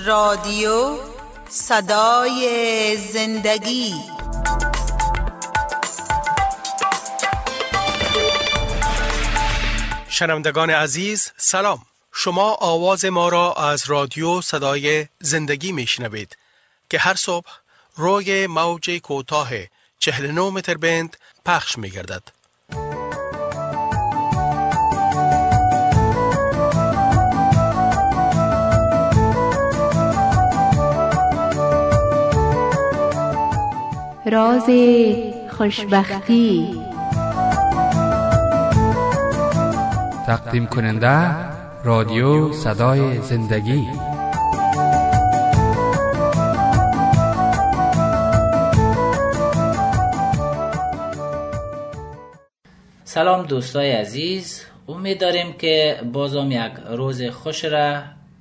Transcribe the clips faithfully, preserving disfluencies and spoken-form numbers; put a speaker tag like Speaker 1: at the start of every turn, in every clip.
Speaker 1: رادیو صدای زندگی.
Speaker 2: شنوندگان عزیز سلام، شما آواز ما را از رادیو صدای زندگی میشنوید که هر صبح روی موج کوتاه چهل و نه متر بند پخش میگردد.
Speaker 3: راز خوشبختی.
Speaker 4: تقدیم کننده رادیو صدای زندگی.
Speaker 5: سلام دوستای عزیز، امید داریم که بازم یک روز خوش را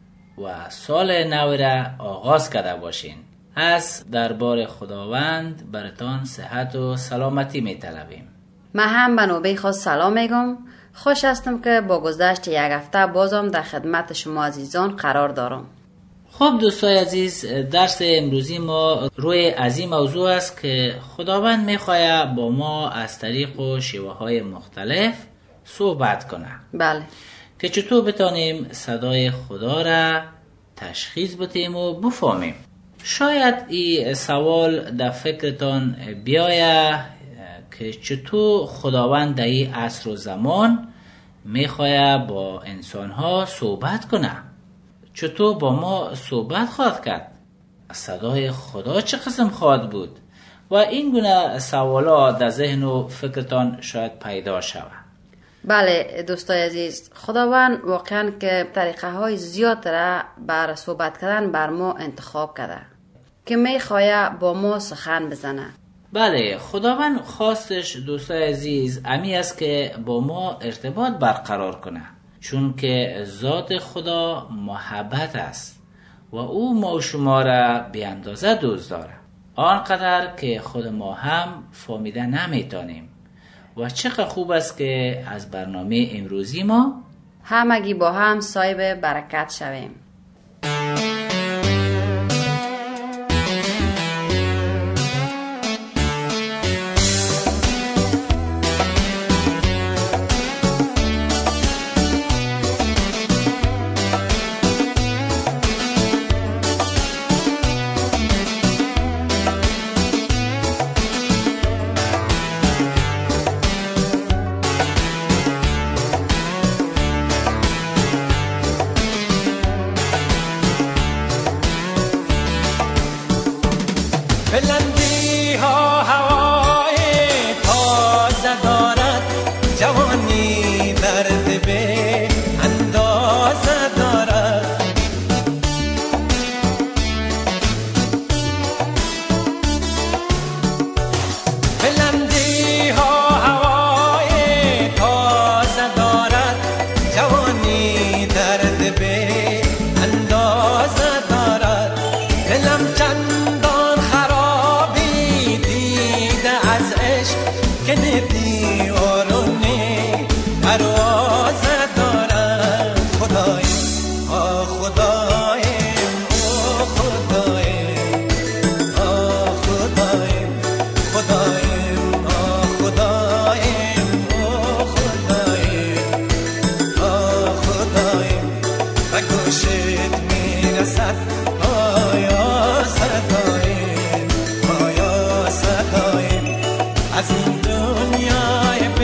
Speaker 5: و سال نو را آغاز کرده باشین. از دربار خداوند براتان صحت و سلامتی می طلبیم.
Speaker 6: من هم به نوبه خود سلام میگم. خوش هستم که با گذشت یک هفته بازم در خدمت شما عزیزان قرار دارم.
Speaker 5: خب دوستای عزیز، درس امروزی ما روی از این موضوع است که خداوند میخواد با ما از طریق و شیوه های مختلف صحبت کنه.
Speaker 6: بله.
Speaker 5: که چطور بتانیم صدای خدا را تشخیص بدیم و بفهمیم. شاید این سوال در فکرتان بیایه که چطور خداوند در این عصر و زمان میخواد با انسانها صحبت کنه، چطور با ما صحبت خواهد کرد، صدای خدا چه قسم خواهد بود و این گونه سوالات در ذهن و فکرتان شاید پیدا شود.
Speaker 6: بله دوستای عزیز، خداوند واقعا که طریقه های زیاد را بر صحبت کردن بر ما انتخاب کرده که میخواد با ما سخن بزنه.
Speaker 5: بله، خداوند خواستش دوستای عزیز امی است که با ما ارتباط برقرار کنه، چون که ذات خدا محبت است و او ما و شما را بی اندازه دوست داره، آنقدر که خود ما هم فهمیده نمیتونیم. و چقدر خوب است که از برنامه امروزی ما
Speaker 6: همگی با هم صاحب برکت شویم.
Speaker 7: از این دنیای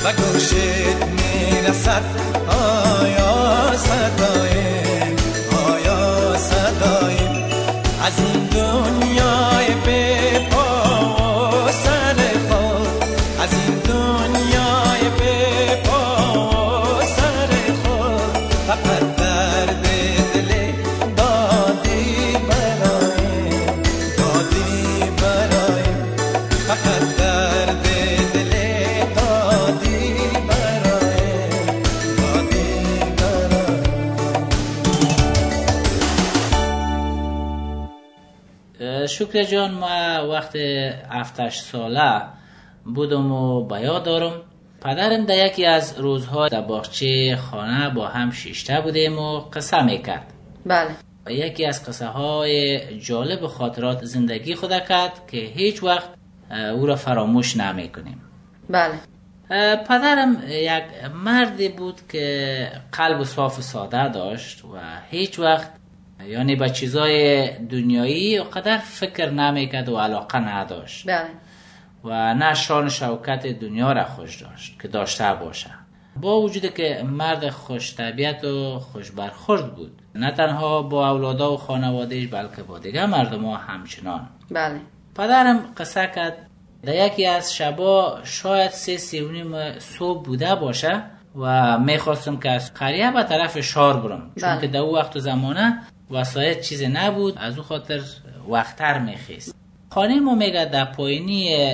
Speaker 1: به گوشت میرسد آیا صدایم آیا صدایم از این دنیای بی پا و سر خود از این دنیای بی پا و سر خود فقط درد دل دادی برایم دادی برایم فقط درد دل دادی برایم دادی برایم.
Speaker 5: شکر جان، ما وقت هفتش ساله بودم و به یاد دارم پدرم در یکی از روزها در باغچه خانه با هم شیشته بودیم و قصه میکرد.
Speaker 6: بله.
Speaker 5: یکی از قصه های جالب خاطرات زندگی خود کرد که هیچ وقت او را فراموش نمیکنیم.
Speaker 6: بله.
Speaker 5: پدرم یک مردی بود که قلب صاف و ساده داشت و هیچ وقت یعنی به چیزای دنیایی قدر فکر نمیکرد و علاقه نداشت.
Speaker 6: بله.
Speaker 5: و نه شان شوکت دنیا را خوش داشت که داشته باشه. با وجود که مرد خوش طبیعت و خوش برخورد بود، نه تنها با اولادا و خانوادهش بلکه با دیگه مردم ها همچنان.
Speaker 6: بله.
Speaker 5: پدرم قصه کرد در یکی از شبا شاید سه سی و نیم صبح بوده باشه و میخواستم که از قریه به طرف شار برم. چون
Speaker 6: بله.
Speaker 5: که در او وقت و زمانه وسایل چیزی نبود، از او خاطر وقتر میخیست. خانه ما میگه در پایینی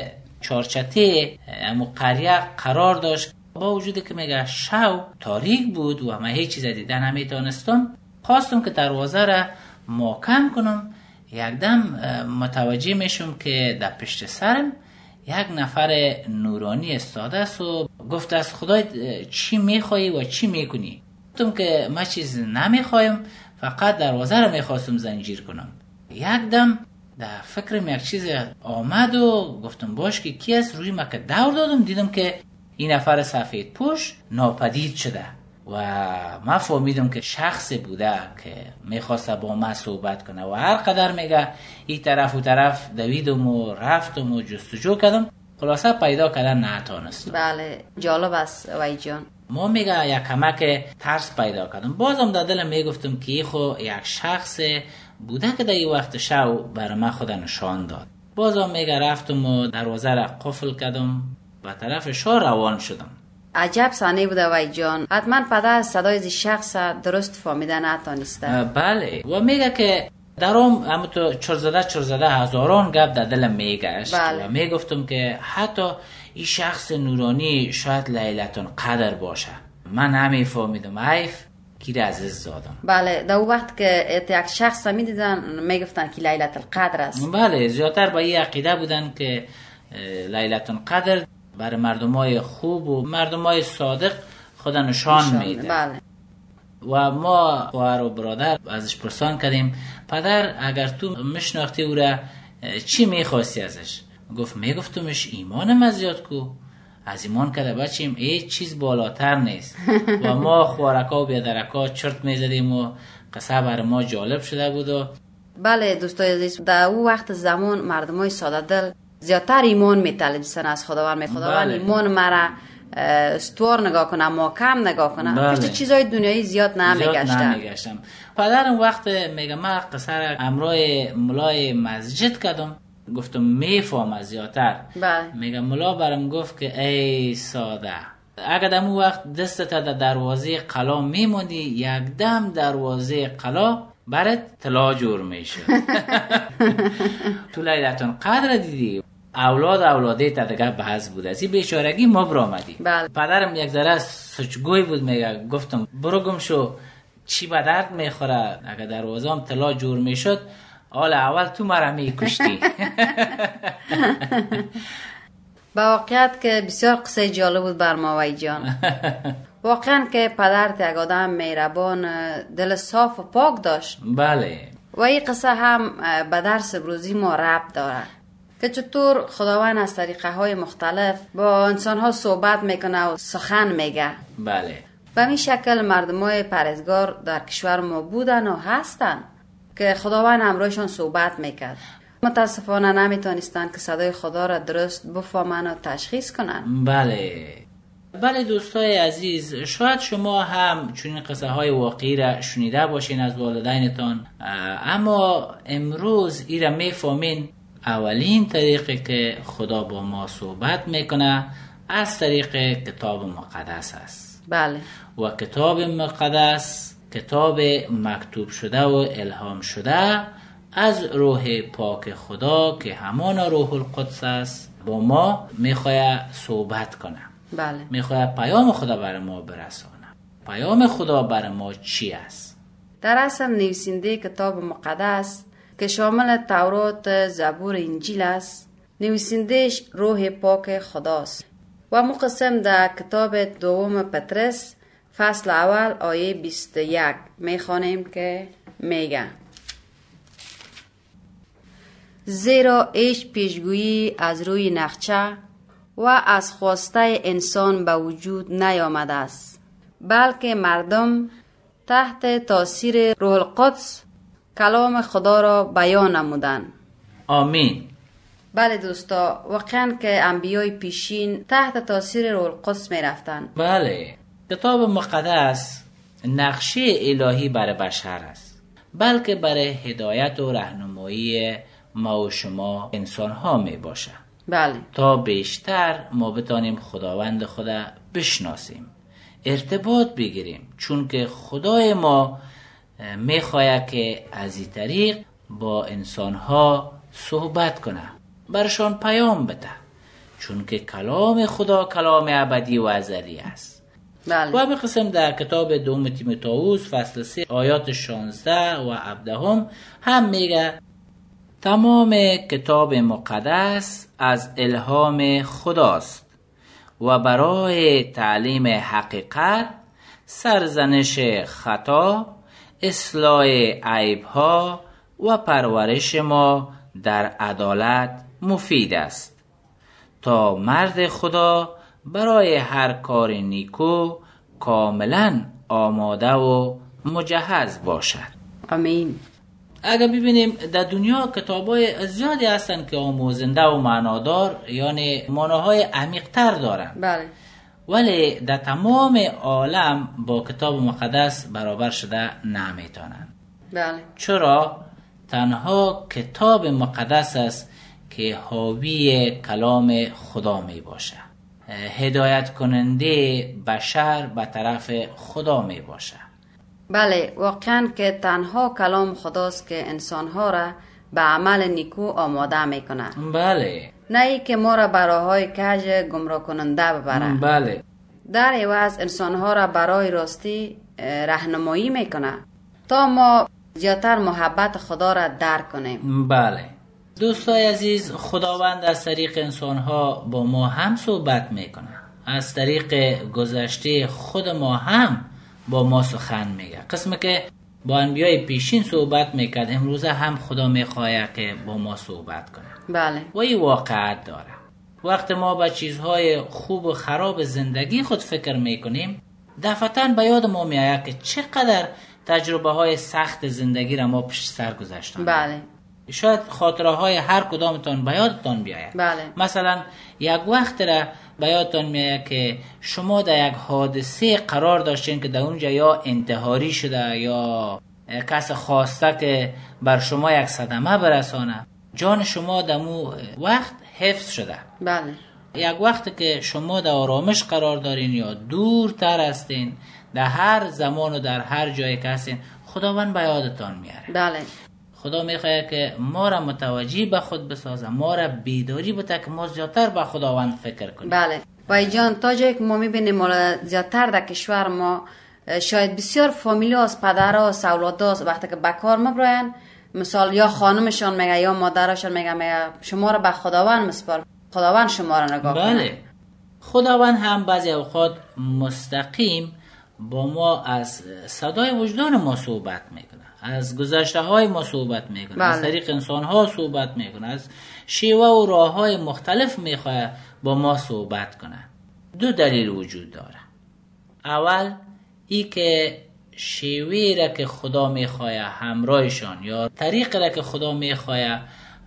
Speaker 5: چارچته امو قریه قرار داشت. با وجودی که میگه شو تاریک بود و من هیچ چیز دیده نمیتونستم، خواستم که دروازه را محکم کنم. یکدم متوجه میشم که در پشت سرم یک نفر نورانی استاده است و گفت از خدای چی میخوایی و چی میکنی؟ گفتم که من چیز نمیخوایم، فقط دروازه را میخواستم زنجیر کنم. یکدم در فکرم یک چیز آمد و گفتم باش که کی است. روی من که دور دادم دیدم که این نفر سفید پوش ناپدید شده و من فهمیدم که شخصی بوده که میخواسته با من صحبت کنه و هر قدر میگه این طرف و طرف دویدم و رفتم و جستجو کردم، خلاصه پیدا کردن نتونستم.
Speaker 6: بله جالب است وای جان.
Speaker 5: ما میگه یک کمک ترس پیدا کردم. بازم در دلم میگفتم که خو یک شخص بوده که در این وقت شو بر من خود نشان داد. بازم میگه رفتم و دروازه را قفل کردم و طرف شاه روان شدم.
Speaker 6: عجب صحنه بوده وای جان. حتما پدر صدای از شخص درست فهمیده نتونسته.
Speaker 5: بله. و میگه که درام همون تو چرزده چرزده هزاران گپ در دلم میگشت.
Speaker 6: بله.
Speaker 5: و میگفتم که حتی این شخص نورانی شاید لیلتون قدر باشه. من نمیفهمیدم. حیف گیر عزیز زادم.
Speaker 6: بله. در اون وقت که یک شخص میدیدن میگفتن که لیلت القدر است.
Speaker 5: بله. زیادتر با این عقیده بودن که لیلتون قدر برای مردمای خوب و مردمای صادق خدا نشان میده.
Speaker 6: بله.
Speaker 5: و ما خواهر و برادر ازش پرسان کردیم پدر اگر تو مشناختی او را چی میخواستی ازش؟ گفت میگفتمش ایمانم زیاد کو. از ایمان کده بچیم هیچ چیز بالاتر نیست. و ما خوارکا و بیادرکا چرت میزدیم و قصه بر ما جالب شده بود. و
Speaker 6: بله دوستای عزیز، در او وقت زمان مردمای ساده دل زیادتر ایمان میطلبیدن از خداوند. می خداوند
Speaker 5: بله.
Speaker 6: ایمان مرا استوار نگاه کنم، محکم نگاه کنم.
Speaker 5: بله.
Speaker 6: پشت چیزای دنیایی زیاد نمیگشتم.
Speaker 5: نمیگشتم. پدرم وقت میگه من قصه را امرای ملای مسجد کردم، گفتم میفهم از زیادتر.
Speaker 6: بله.
Speaker 5: میگه ملا برم گفت که ای ساده، اگر در اون وقت دستت در دروازه قلا میموندی یک دم دروازه قلا برات طلا جور میشد. تو لیلتون قدر دیدی اولاد اولاده تا دیگه بحث بود. از این بیچارگی ما برآمدی.
Speaker 6: بله.
Speaker 5: پدرم یک ذره سوچگوی بود. میگه گفتم برو گم شو، چی به درد میخوره؟ اگر دروازه‌ام طلا جور میشد حال اول تو مرا میکشتی.
Speaker 6: با واقعیت که بسیار قصه جالب بود بر ما وای جان. واقعا که پدرت یک آدم مهربان، دل صاف و پاک داشت.
Speaker 5: بله.
Speaker 6: و این قصه هم به درس بروزی ما ربط داره که چطور خداوند از طریقه های مختلف با انسان ها صحبت میکنه و سخن میگه.
Speaker 5: بله.
Speaker 6: به این شکل مردم های پرهیزگار در کشور ما بودن و هستن که خداوند همراهشان صحبت میکرد. متاسفانه نمیتونستن که صدای خدا را درست بفهمن و تشخیص کنن.
Speaker 5: بله. بله دوستای عزیز، شاید شما هم چنین قصه های واقعی را شنیده باشین از والدینتان، اما امروز ای را میفهمین اولین طریقی که خدا با ما صحبت میکنه از طریق کتاب مقدس است.
Speaker 6: بله.
Speaker 5: و کتاب مقدس کتاب مکتوب شده و الهام شده از روح پاک خدا که همان روح القدس است با ما میخواد صحبت کنه.
Speaker 6: بله.
Speaker 5: میخواد پیام خدا بر ما برسانه. پیام خدا بر ما چی است؟
Speaker 6: در اصل نویسنده کتاب مقدس که شامل تورات، زبور، انجیل است، نویسندهش روح پاک خداست. و مقسم در کتاب دوم پترس فصل اول آیه بیست و یک میخوانیم که میگه: زیرا هیچ پیشگویی از روی نقشه و از خواسته انسان به وجود نیامده است، بلکه مردم تحت تاثیر روح القدس کلام خدا را بیان نمودند.
Speaker 5: آمین.
Speaker 6: بله دوستا، واقعا که انبیای پیشین تحت تاثیر روح القدس می رفتن.
Speaker 5: بله. کتاب مقدس نقشه الهی برای بشر است، بلکه برای هدایت و راهنمایی ما و شما انسان ها می باشه.
Speaker 6: بله.
Speaker 5: تا بیشتر ما بتانیم خداوند خدا بشناسیم، ارتباط بگیریم، چون که خدای ما می خواهد که از این طریق با انسان ها صحبت کنه، برشان پیام بده، چون که کلام خدا کلام ابدی و ازلی است.
Speaker 6: بله.
Speaker 5: و به قسم در کتاب دوم تیموتائوس فصل سه آیات شانزده و هفده هم, هم میگه تمام کتاب مقدس از الهام خداست و برای تعلیم حقیقت، سرزنش خطا، اصلاح عیبها و پرورش ما در عدالت مفید است، تا مرد خدا برای هر کار نیکو کاملا آماده و مجهز باشد.
Speaker 6: آمین.
Speaker 5: اگر ببینیم در دنیا کتابای زیادی هستند که آموزنده و معنادار، یعنی معناهای عمیق‌تر دارن.
Speaker 6: بله.
Speaker 5: ولی در تمام عالم با کتاب مقدس برابر شده نمیتونن.
Speaker 6: بله.
Speaker 5: چرا؟ تنها کتاب مقدس است که حاوی کلام خدا می باشه، هدایت کننده بشر به طرف خدا می باشه.
Speaker 6: بله، واقعا که تنها کلام خداست که انسانها را به عمل نیکو آماده میکنه.
Speaker 5: بله.
Speaker 6: نه ای که ما را به راههای کج گمراه کننده ببره.
Speaker 5: بله.
Speaker 6: در عوض انسانها را برای راستی راهنمایی میکنه تا ما زیادتر محبت خدا را درک کنیم.
Speaker 5: بله. دوستای عزیز، خداوند از طریق انسانها با ما هم صحبت میکنه، از طریق گذشته خود ما هم با ما سخن میگه. قسمی که با انبیای پیشین صحبت میکرد، امروزه هم خدا میخواه که با ما صحبت کنه.
Speaker 6: بله.
Speaker 5: و این واقعیت داره. وقت ما به چیزهای خوب و خراب زندگی خود فکر میکنیم، دفعتاً به یاد ما میآید که چقدر تجربه های سخت زندگی را ما پشت سر گذاشتیم.
Speaker 6: بله.
Speaker 5: شاید خاطره های هر کدامتان به یادتان بیاید.
Speaker 6: بله.
Speaker 5: مثلا یک وقت را به یادتان میآید که شما در یک حادثه قرار داشتین که در اونجا یا انتحاری شده یا کس خواسته که بر شما یک صدمه برسانه، جان شما در اون وقت حفظ شده.
Speaker 6: بله.
Speaker 5: یک وقت که شما در آرامش قرار دارین یا دورتر هستین، در هر زمان و در هر جایی که هستین، خداوند به یادتان میاره.
Speaker 6: بله.
Speaker 5: خدا میخواد که ما را متوجه به خود بسازه، ما را بیداری بده که ما زیادتر به خداوند فکر کنیم.
Speaker 6: بله. وای جان، تا جایی که ما میبینیم زیادتر در کشور ما شاید بسیار فامیلی هاست، پدر هاست، اولاد هاست، وقتی که بکار مبراین، مثال یا خانمشان میگه یا مادرشان میگه میگه شما را به خداوند مسپار، خداوند شما را نگاه کنه.
Speaker 5: بله. خداوند هم بعضی اوقات مستقیم با ما از صدای وجدان ما صحبت میکنه، از گذشته های ما صحبت میکنه. بله. از طریق انسان ها صحبت میکنه، از شیوه و راه های مختلف میخواه با ما صحبت کنه. دو دلیل وجود داره. اول ای که شیوه را که خدا میخواه همراهشان یا طریق را که خدا میخواه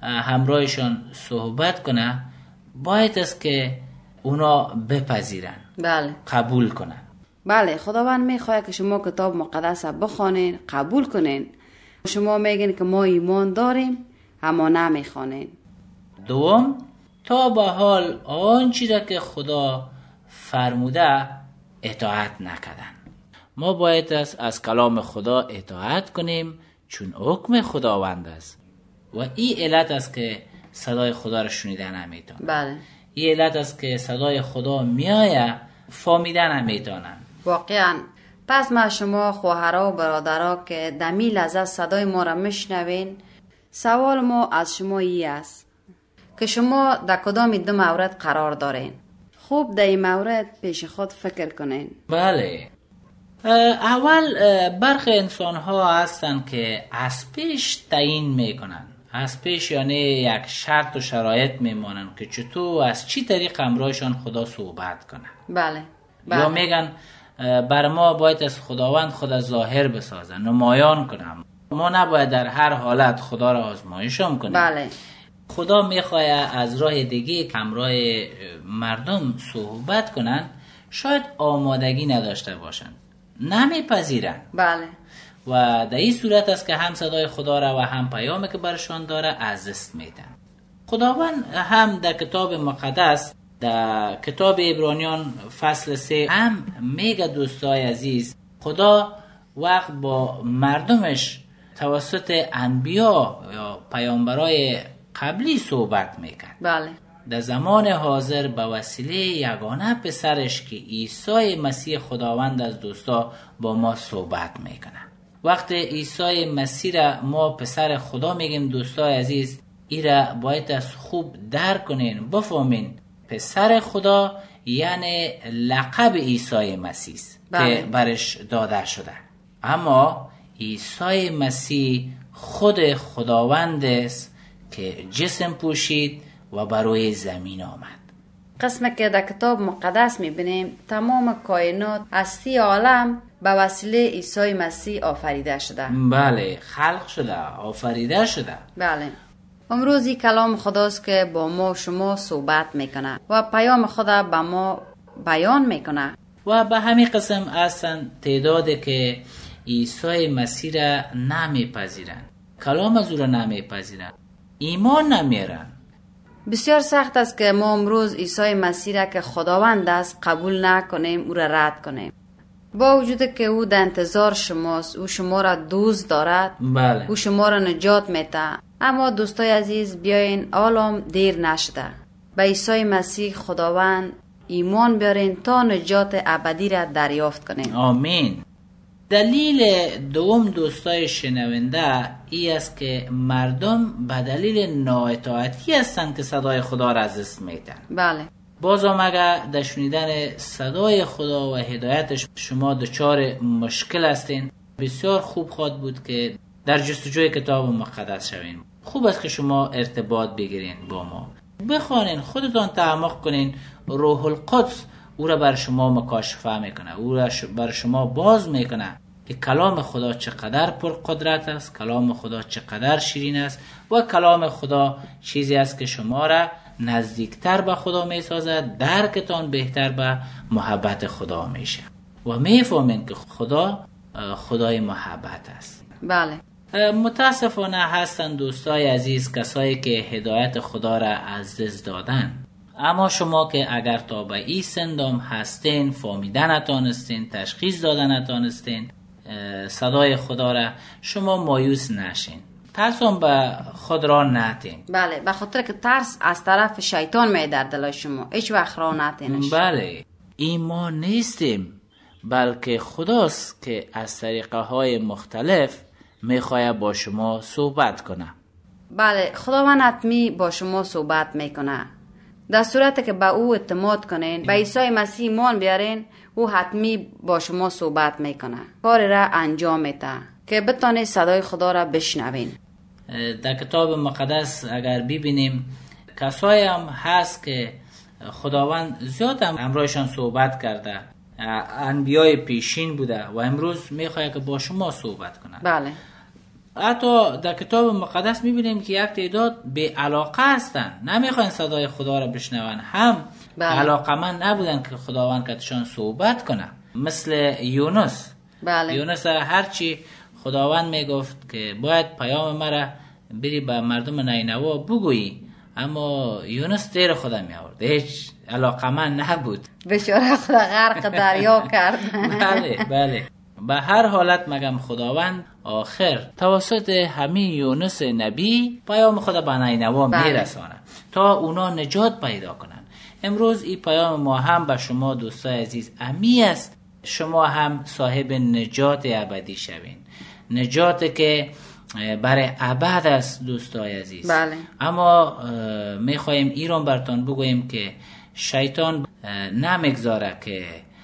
Speaker 5: همراهشان صحبت کنه باید است که اونا بپذیرن.
Speaker 6: بله
Speaker 5: قبول کنن.
Speaker 6: بله خداوند میخواد که شما کتاب مقدس بخوانین، قبول کنین. شما میگین که ما ایمان داریم اما نمیخوانین.
Speaker 5: دوم، تا به حال آنچه را که خدا فرموده اطاعت نکردن. ما باید از, از کلام خدا اطاعت کنیم چون حکم خداوند است و این علت است که صدای خدا را شنیده نمیتونن.
Speaker 6: بله
Speaker 5: این علت است که صدای خدا میایه فهمیده نمیتونن.
Speaker 6: واقعا پس ما شما خواهرها و برادرها که دمی لحظه صدای ما را میشنوین، سوال ما از شما ای است که شما در کدام دو مورد قرار دارین. خوب در این مورد پیش خود فکر کنین.
Speaker 5: بله، اول برخی انسان ها هستن که از پیش تعیین میکنن. از پیش یعنی یک شرط و شرایط میمانن که چطور از چی طریق امرایشان خدا صحبت کنه.
Speaker 6: بله, بله.
Speaker 5: یا میگن بر ما باید از خداوند خدا ظاهر بسازن، نمایان کنم. ما نباید در هر حالت خدا را آزمایشم کنیم.
Speaker 6: بله.
Speaker 5: خدا میخواد از راه دیگه که همراه مردم صحبت کنن شاید آمادگی نداشته باشن، نمیپذیرن.
Speaker 6: بله.
Speaker 5: و در این صورت است که هم صدای خدا را و هم پیامی که برشان داره از دست میدن. خداوند هم در کتاب مقدس، در کتاب عبرانیان فصل سه هم میگه دوستای عزیز، خدا وقت با مردمش توسط انبیا یا پیامبرای قبلی صحبت میکرد.
Speaker 6: بله.
Speaker 5: در زمان حاضر به وسیله یگانه پسرش که عیسی مسیح خداوند از دوستا با ما صحبت میکنه. وقتی عیسی مسیح را ما پسر خدا میگیم دوستای عزیز، ای را باید از خوب درک کنین، بفهمین پسر خدا یعنی لقب عیسی مسیح که برش داده شده. اما عیسی مسیح خود خداوند است که جسم پوشید و بر روی زمین آمد.
Speaker 6: قسمه که در کتاب مقدس میبینیم تمام کائنات هستی عالم به وسیله عیسی مسیح آفریده شده.
Speaker 5: بله، خلق شده، آفریده شده.
Speaker 6: بله. امروز این کلام خداست که با ما شما صحبت میکنه و پیام خدا به ما بیان میکنه.
Speaker 5: و به همین قسم هستن تعدادی که عیسی مسیح را نمیپذیرن، کلام از او را نمیپذیرن، ایمان نمیارن.
Speaker 6: بسیار سخت است که ما امروز عیسی مسیح را که خداوند است قبول نکنیم، او را رد کنیم. با وجود که او در انتظار شماست، او شما را دوست دارد.
Speaker 5: بله.
Speaker 6: او شما را نجات میده. اما دوستای عزیز بیاین عالم دیر نشده، به عیسی مسیح خداوند ایمان بیارین تا نجات ابدی را دریافت کنین.
Speaker 5: آمین. دلیل دوم دوستای شنونده ای است که مردم به دلیل نااطاعتی هستند که صدای خدا را از دست میدن.
Speaker 6: بله.
Speaker 5: باز هم اگر در شنیدن صدای خدا و هدایتش شما دچار مشکل هستین، بسیار خوب خواهد بود که در جستجوی کتاب مقدس شوین. خوب است که شما ارتباط بگیرین با ما، بخوانین، خودتان تعمق کنین. روح القدس او را بر شما مکاشفه میکنه، او را بر شما باز میکنه که کلام خدا چقدر پر قدرت است، کلام خدا چقدر شیرین است و کلام خدا چیزی است که شما را نزدیکتر به خدا میسازد، درکتان بهتر به محبت خدا میشه و میفهمین که خدا خدای محبت است.
Speaker 6: بله.
Speaker 5: متاسفانه هستند دوستای عزیز کسایی که هدایت خدا را از دست دادن. اما شما که اگر تا به این سندم هستین، فهمیدن نتانستین، تشخیص دادن نتانستین صدای خدا را، شما مایوس نشین، ترس هم به خود را نتین.
Speaker 6: بله، به خاطر که ترس از طرف شیطان می در دل شما، هیچ وقت را نتینش.
Speaker 5: بله، این ما نیستیم، بلکه خداست که از طریقه های مختلف میخواه با شما صحبت کنه.
Speaker 6: بله، خداوند حتمی با شما صحبت میکنه. در صورت که به او اعتماد کنین، به عیسی مسیح ایمان بیارین، او حتمی با شما صحبت میکنه، کار را انجام میده که بتانید صدای خدا را بشنوین.
Speaker 5: در کتاب مقدس اگر ببینیم کسایی هم هست که خداوند زیاد هم امروزشان صحبت کرده، انبیای پیشین بوده و امروز میخواد که با شما صحبت کنه.
Speaker 6: بله.
Speaker 5: حتی در کتاب مقدس میبینیم که یک تعداد به علاقه هستن، نمیخواین صدای خدا را بشنون، هم
Speaker 6: بله.
Speaker 5: علاقمند نبودن که خداوند کتشان صحبت کنه. مثل یونس.
Speaker 6: بله.
Speaker 5: یونس هرچی خداوند میگفت که باید پیام مرا بری به مردم نینوا بگویی، اما یونس دیر خدا می آورد، هیچ علاقمند نبود.
Speaker 6: بیچاره خدا غرق دریا کرد.
Speaker 5: بله بله. به هر حالت مگم خداوند آخر توسط همین یونس نبی پیام خدا به نینوا میرسانه تا اونا نجات پیدا کنن. امروز این پیام ما هم به شما دوستای عزیز امی است، شما هم صاحب نجات ابدی شوین، نجات که برای ابد است دوستای عزیز.
Speaker 6: بله.
Speaker 5: اما میخوایم ایران برتان بگوییم که شیطان نمیگذاره که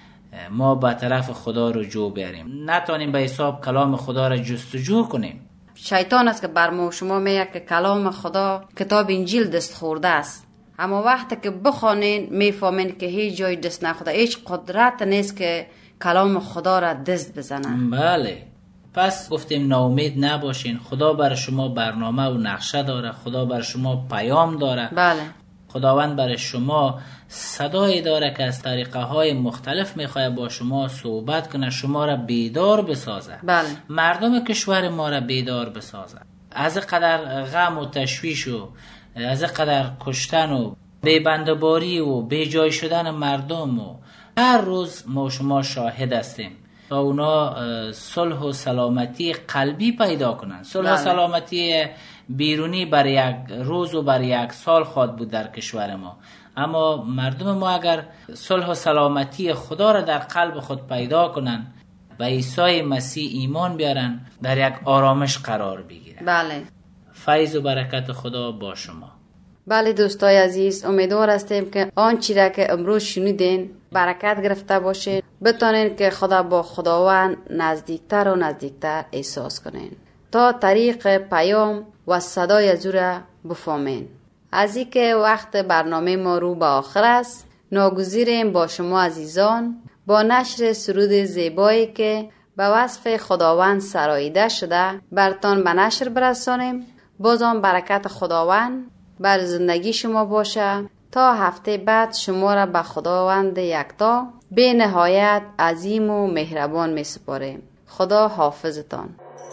Speaker 5: ما به طرف خدا رجوع بیاریم، نتونیم به حساب کلام خدا را جستجو کنیم.
Speaker 6: شیطان است که بر ما شما میگه که کلام خدا کتاب انجیل دست خورده است، اما وقتی که بخوانین میفهمین که هیچ جای دست نخورده، هیچ قدرت نیست که کلام خدا را دست بزنن.
Speaker 5: بله. پس گفتیم ناامید نباشین، خدا بر شما برنامه و نقشه داره، خدا بر شما پیام داره.
Speaker 6: بله.
Speaker 5: خداوند برای شما صدایی داره که از طریقه های مختلف میخواه با شما صحبت کنه، شما را بیدار بسازه.
Speaker 6: بله.
Speaker 5: مردم کشور ما را بیدار بسازه از قدر غم و تشویش و از قدر کشتن و بیبندباری و بی جای شدن مردم و هر روز ما شما شاهد هستیم تا اونا صلح و سلامتی قلبی پیدا کنن. صلح و سلامتی بیرونی بر یک روز و بر یک سال خواد بود در کشور ما، اما مردم ما اگر صلح و سلامتی خدا را در قلب خود پیدا کنن، به عیسی مسیح ایمان بیارن، در یک آرامش قرار بگیرن.
Speaker 6: بله.
Speaker 5: فیض و برکت خدا با شما.
Speaker 6: بله دوستای عزیز، امیدوار هستیم که آنچه را که امروز شنیدین برکت گرفته باشین، بتونین که خدا با خداوند نزدیکتر و نزدیکتر احساس کنین تا طریق پیام و صدای از او را بفهمین. از این که وقت برنامه ما رو به آخر است، ناگزیریم با شما عزیزان با نشر سرود زیبایی که به وصف خداوند سراییده شده برتان به نشر برسانیم. بازم برکت خداوند بر زندگی شما باشه تا هفته بعد شما را به خداوند یکتا به نهایت عظیم و مهربان می سپاریم. خدا حافظتان.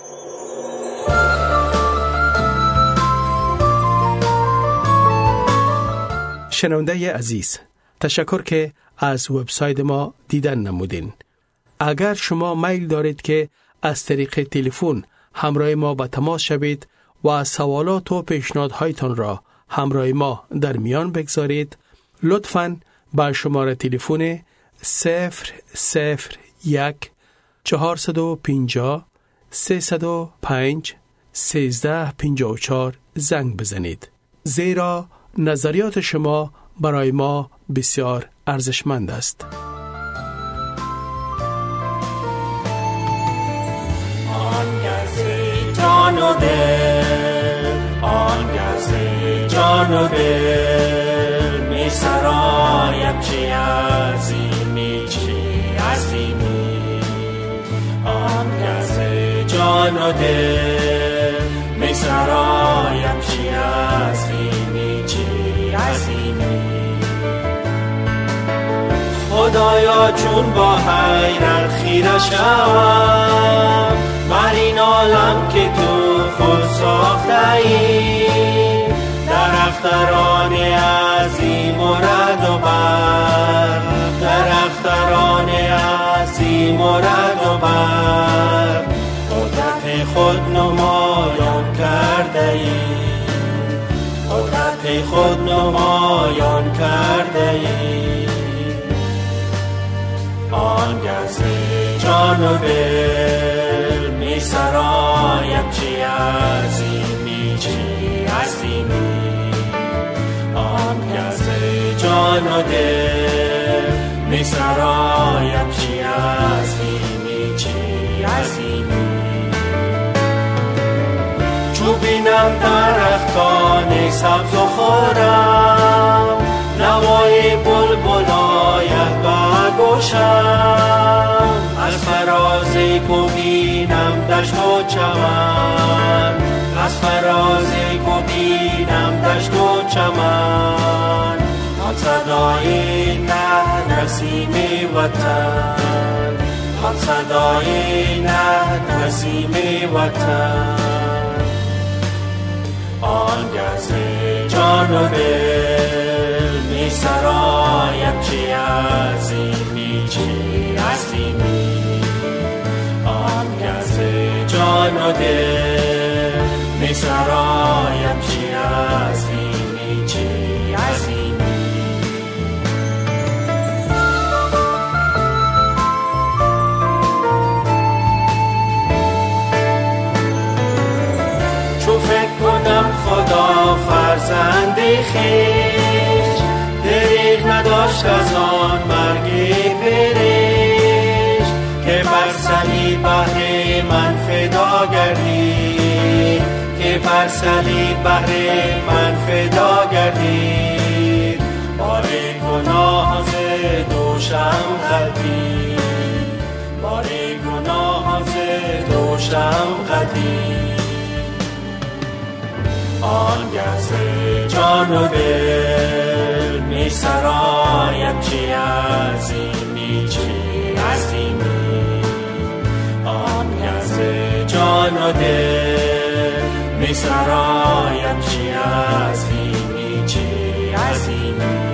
Speaker 2: شنونده عزیز، تشکر که از وبسایت ما دیدن نمودین. اگر شما میل دارید که از طریق تلفن همراه ما به تماس شوید و سوالات و پیشنهادهایتان را همراه ما در میان بگذارید، لطفاً با شماره تلفن صفر صفر یک چهارصد و پنجاه سیصد و پنج سیزده پنجاه و چهار زنگ بزنید، زیرا نظریات شما برای ما بسیار ارزشمند است.
Speaker 1: آن کسی جان و دل، آن کسی جان و دل می سرایم چی عظیمی چی عظیمی. آن کسی جان و دل می سرایم چی عظیمی چی عظیمی. خدایا چون با حیرت خیره شوم بر این عالم که تو خود ساخته ای، در اختران عظیم و رد و بر، در اختران عظیم و رد و بر قدرت خود نمایان کرده ای، قدرت خود نمایان کرده ای. آن گزه جان و دل می سرایم چی عظیمی چی عظیمی. آن گزه جان و دل می سرایم چی عظیمی چی عظیمی. چو بینم درختان سبز و خورم، نوای بلبل آید به گوشم، از فراز کو بینم دشت و چمن، از فراز کو بینم دشت و چمن. آن صدای نه نسیم وطن، آن صدای نه نسیم وطن، آن گز جان و دل می سرایم چی عظیمی چی عظیمی، آن گز جان و دل می سرایم چی عظیمی چی عظیمی. چو فکر کنم خدا فرزند خویش، دریغ نداشت از آن مرگ پرش، که بر صلیب بهر من فدا گردید، که بر صلیب بهر من فدا گردید، بار گناه ز دوشم غلتید، بار گناه ز دوشم غلتید، آن گز جان و دل می سرایم چی عظیمی چی عظیمی، آن گز جان و دل می سرایم چی عظیمی چی عظیمی.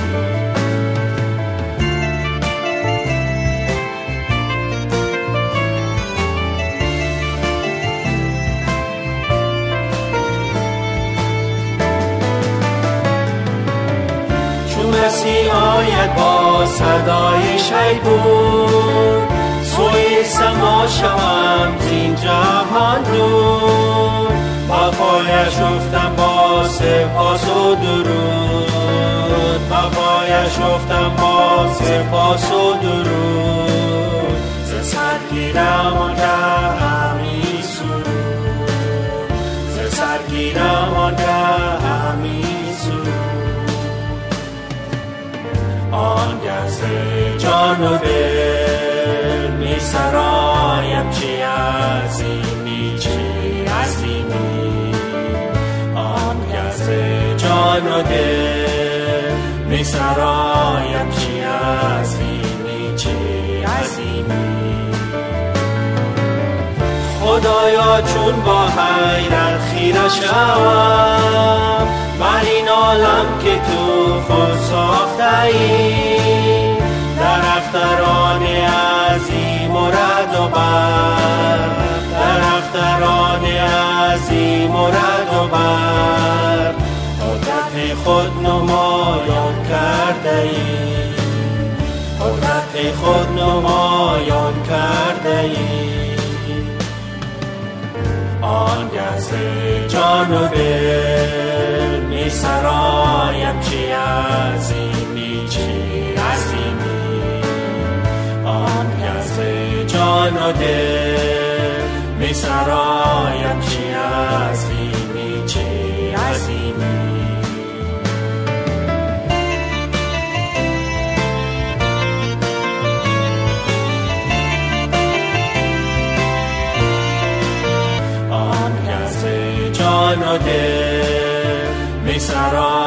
Speaker 1: مسیح آید با صدای شیپور، سوی سما شوم زین جهان دور، با پایش افتم با سپاس و درود، با پایش افتم با سپاس و درود، ز سر گیرم آنگه همی سرود، ز سر گیرم آنگه همی سرود، آن گز جان و دل می سرایم چی عظیمی چی عظیمی، آن گز جان و دل می سرایم چی عظیمی چی عظیمی. خدایا چون با حیرت خیره شوم بر این عالم که تو خود ساخته ای، در اختران عظیم و رد و برق، در اختران عظیم و رد و برق، قدرت خود نمایان کرده ای، قدرت خود نمایان کرده ای، آن گز جان و دل می سرایم چی عظیمی چی عظیمی، آن گز جان و دل می سرایم چی عظیمی چی عظیمی. جان و دل می سرایم